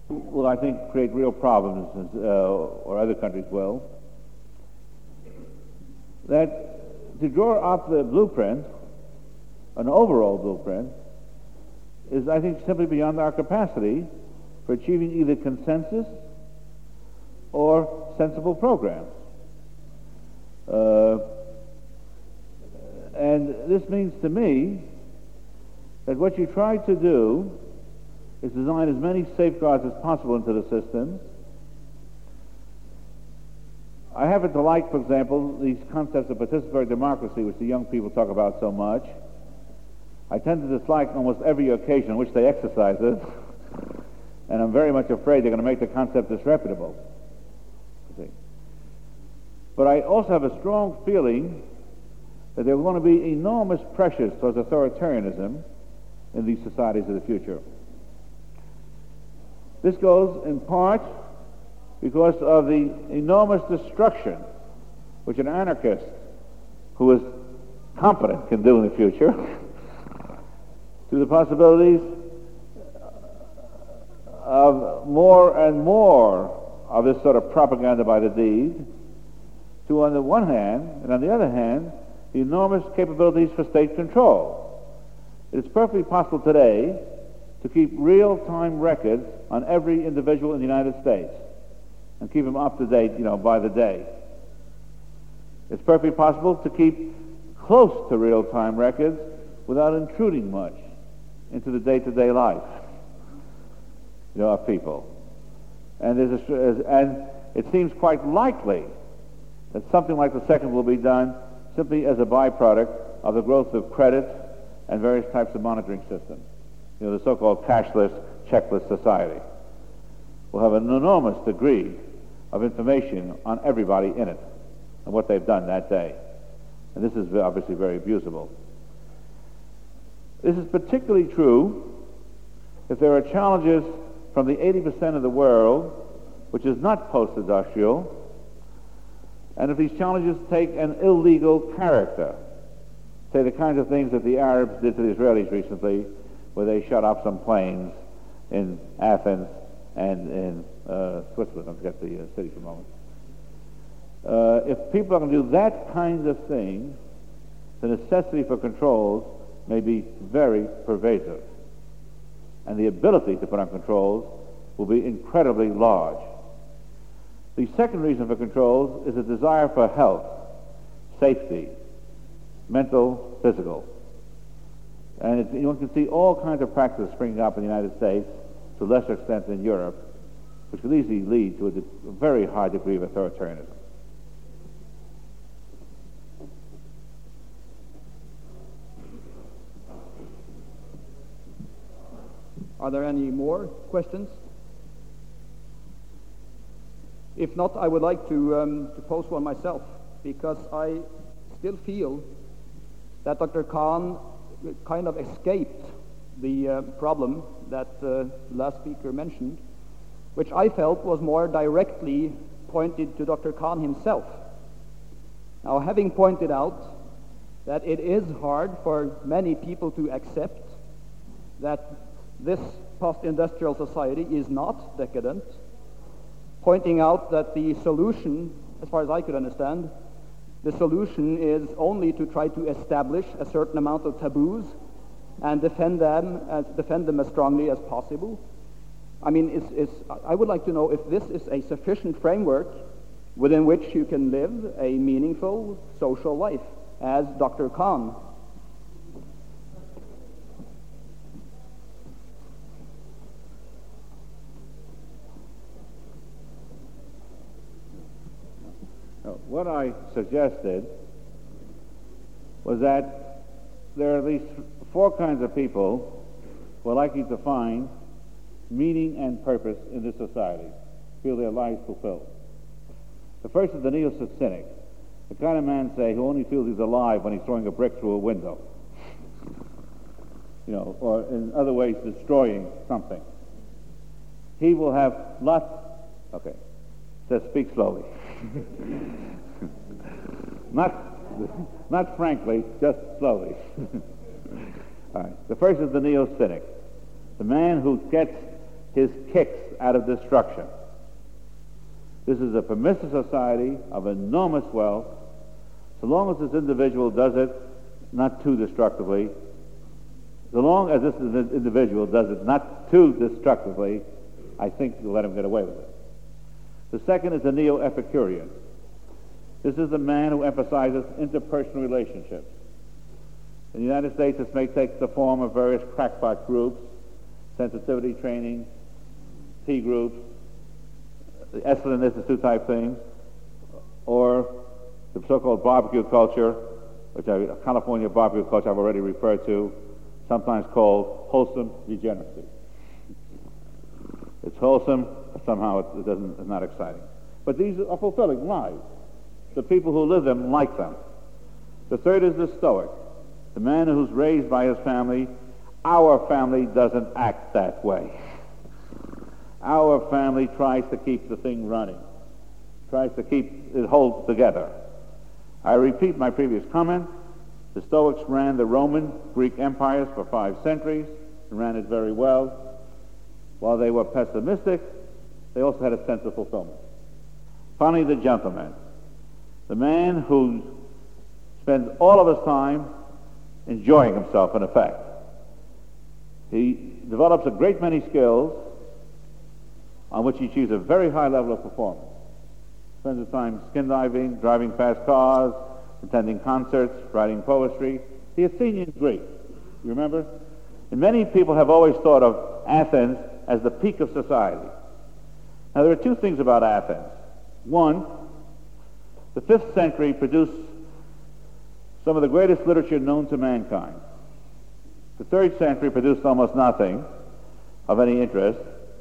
will, I think, create real problems, or other countries will, that to draw up the blueprint, an overall blueprint, is, I think, simply beyond our capacity for achieving either consensus or sensible programs. And this means to me that what you try to do is design as many safeguards as possible into the system. I happen to like, for example, these concepts of participatory democracy, which the young people talk about so much. I tend to dislike almost every occasion in which they exercise it, and I'm very much afraid they're going to make the concept disreputable. But I also have a strong feeling that there are going to be enormous pressures towards authoritarianism in these societies of the future. This goes in part because of the enormous destruction which an anarchist who is competent can do in the future to the possibilities of more and more of this sort of propaganda by the deed, to, on the one hand, and on the other hand, the enormous capabilities for state control. It is perfectly possible today to keep real-time records on every individual in the United States and keep them up to date, by the day. It's perfectly possible to keep close to real-time records without intruding much into the day-to-day life, of people. And it seems quite likely that something like the second will be done simply as a byproduct of the growth of credit and various types of monitoring systems. The so-called cashless, checkless society will have an enormous degree of information on everybody in it and what they've done that day. And this is obviously very abusable. This is particularly true if there are challenges from the 80% of the world which is not post-industrial, and if these challenges take an illegal character, say the kinds of things that the Arabs did to the Israelis recently, where they shut up some planes in Athens and in Switzerland, I'll forget the city for a moment. If people are going to do that kind of thing, the necessity for controls may be very pervasive, and the ability to put on controls will be incredibly large. The second reason for controls is a desire for health, safety, mental, physical. And you can see all kinds of practices springing up in the United States, to a lesser extent in Europe, which could easily lead to a very high degree of authoritarianism. Are there any more questions? If not, I would like to pose one myself, because I still feel that Dr. Kahn kind of escaped the problem that the last speaker mentioned, which I felt was more directly pointed to Dr. Kahn himself. Now, having pointed out that it is hard for many people to accept that this post-industrial society is not decadent, pointing out that the solution, as far as I could understand, the solution is only to try to establish a certain amount of taboos and defend them as strongly as possible. I mean, I would like to know if this is a sufficient framework within which you can live a meaningful social life, as Dr. Kahn. What I suggested was that there are at least four kinds of people who are likely to find meaning and purpose in this society, feel their lives fulfilled. The first is the neo-cynic, the kind of man, say, who only feels he's alive when he's throwing a brick through a window, or in other ways destroying something. He will have lots, okay, says speak slowly. Not frankly, just slowly. All right. The first is the neo-cynic, the man who gets his kicks out of destruction. This is a permissive society of enormous wealth, so long as this individual does it not too destructively. So long as this individual does it not too destructively, I think we'll let him get away with it. The second is the neo-Epicurean. This is the man who emphasizes interpersonal relationships. In the United States, this may take the form of various crackpot groups, sensitivity training, T groups, the Esalen Institute type things, or the so-called barbecue culture, which California barbecue culture I've already referred to, sometimes called wholesome degeneracy. It's wholesome, but somehow it's not exciting. But these are fulfilling lives. The people who live them like them. The third is the Stoic, the man who's raised by his family. Our family doesn't act that way. Our family tries to keep the thing running, tries to keep it hold together. I repeat my previous comment. The Stoics ran the Roman Greek empires for 5 centuries and ran it very well. While they were pessimistic, they also had a sense of fulfillment. Finally, the gentleman, the man who spends all of his time enjoying himself, in effect. He develops a great many skills on which he achieves a very high level of performance. Spends his time skin diving, driving fast cars, attending concerts, writing poetry. The Athenian Greek, you remember? And many people have always thought of Athens as the peak of society. Now, there are 2 things about Athens. One, the 5th century produced some of the greatest literature known to mankind. The 3rd century produced almost nothing of any interest.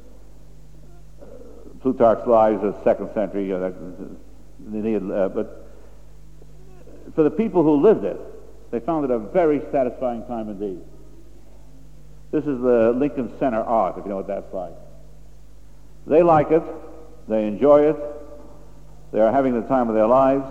Plutarch's Lives is 2nd century, but for the people who lived it, they found it a very satisfying time indeed. This is the Lincoln Center art, if you know what that's like. They like it, they enjoy it, they are having the time of their lives.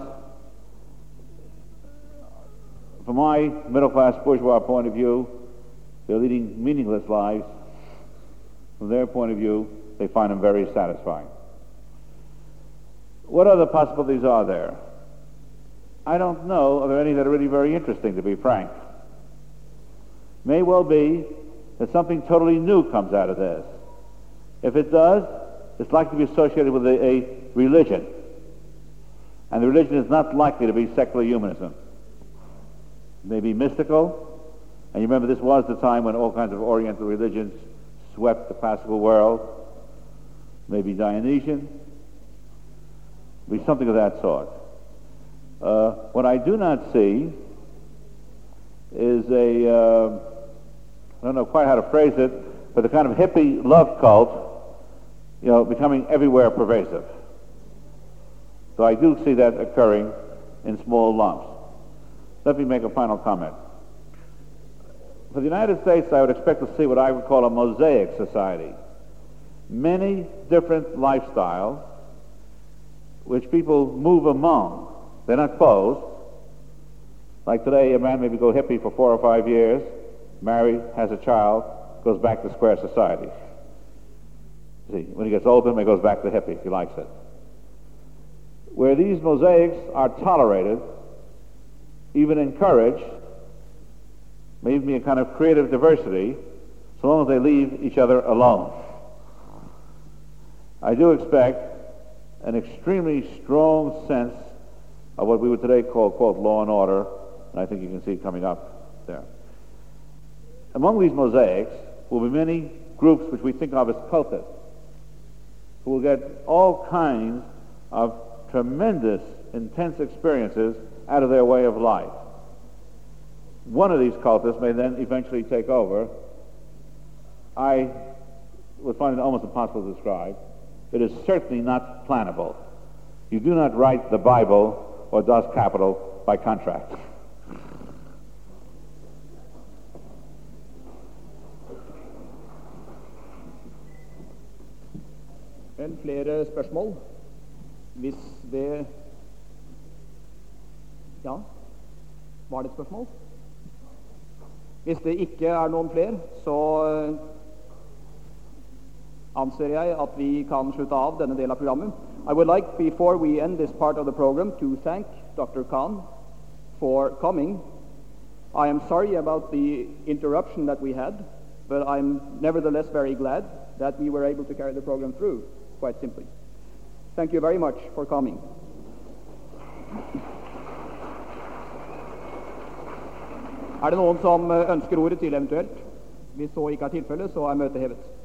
From my middle-class bourgeois point of view, they're leading meaningless lives. From their point of view, they find them very satisfying. What other possibilities are there? I don't know. Are there any that are really very interesting, to be frank? May well be that something totally new comes out of this. If it does, it's likely to be associated with a religion. And the religion is not likely to be secular humanism. It may be mystical. And you remember this was the time when all kinds of Oriental religions swept the classical world. Maybe Dionysian, be something of that sort. What I do not see is I don't know quite how to phrase it, but the kind of hippie love cult, becoming everywhere pervasive. So I do see that occurring in small lumps. Let me make a final comment. For the United States, I would expect to see what I would call a mosaic society. Many different lifestyles which people move among. They're not closed. Like today, a man maybe go hippie for 4 or 5 years, married, has a child, goes back to square society. See, when he gets older, he goes back to hippie if he likes it. Where these mosaics are tolerated, even encouraged, may even be a kind of creative diversity, so long as they leave each other alone. I do expect an extremely strong sense of what we would today call law and order, and I think you can see it coming up there. Among these mosaics will be many groups which we think of as cultists, who will get all kinds of tremendous, intense experiences out of their way of life. One of these cultists may then eventually take over. I would find it almost impossible to describe. It is certainly not plannable. You do not write the Bible or Das Kapital by contract. Flere spørsmål? Hvis det... Ja? Var det et spørsmål? Hvis det ikke noen flere, så anser jeg at vi kan slutte av denne del av programmet. I would like, before we end this part of the program, to thank Dr. Khan for coming. I am sorry about the interruption that we had, but I'm nevertheless very glad that we were able to carry the program through, quite simply. Thank you very much for coming. Er det noen som ønsker ordet til eventuelt? Hvis så ikke er tilfellet, så er møtet hevet.